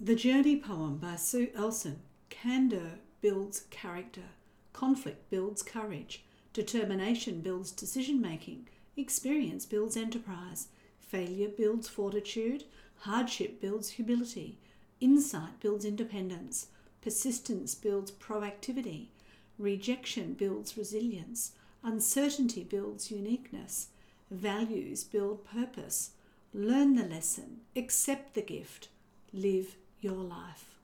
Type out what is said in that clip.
The Journey poem by Sue Elson. Candour builds character. Conflict builds courage. Determination builds decision-making. Experience builds enterprise. Failure builds fortitude. Hardship builds humility. Insight builds independence. Persistence builds proactivity. Rejection builds resilience. Uncertainty builds uniqueness. Values build purpose. Learn the lesson. Accept the gift. Live your life.